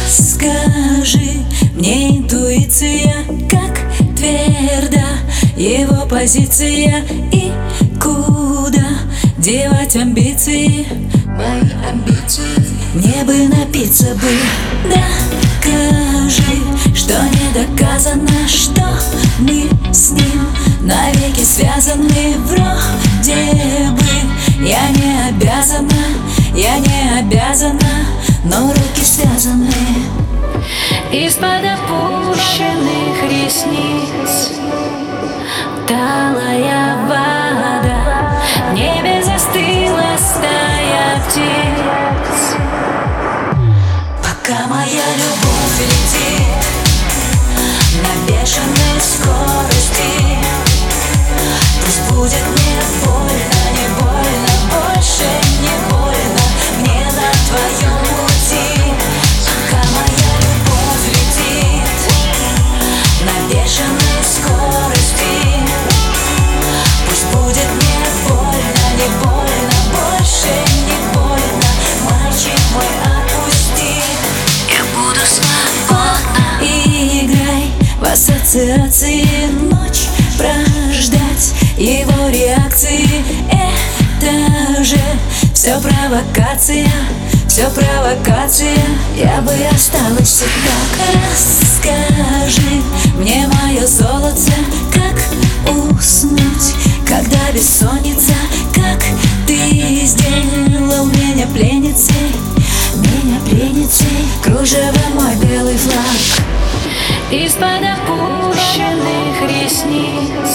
Расскажи мне, интуиция, как тверда его позиция и куда девать амбиции, мои амбиции. Мне бы напиться бы, докажи, что не доказано, что мы с ним навеки связаны. Вроде бы я не обязана, но руки связаны. Из-под опущенных ресниц талая вода, в небе застыла стая птиц. Пока моя любовь летит на бешеной скорости, пусть будет мне больно, не больно, больше не больно мне на твоем пути. Пока моя любовь летит на бешеной скорости, пусть будет мне больно, не больно, больше не больно, мальчик мой, отпусти. Я буду свободна. Играй в ассоциации, ночь прождать его реакции. Это же все провокация, все провокация. Я бы осталась всегда. Расскажи мне, мое золото, как уснуть, когда бессонница, как ты сделал меня пленницей, кружево мой белый флаг. Из-под опущенных ресниц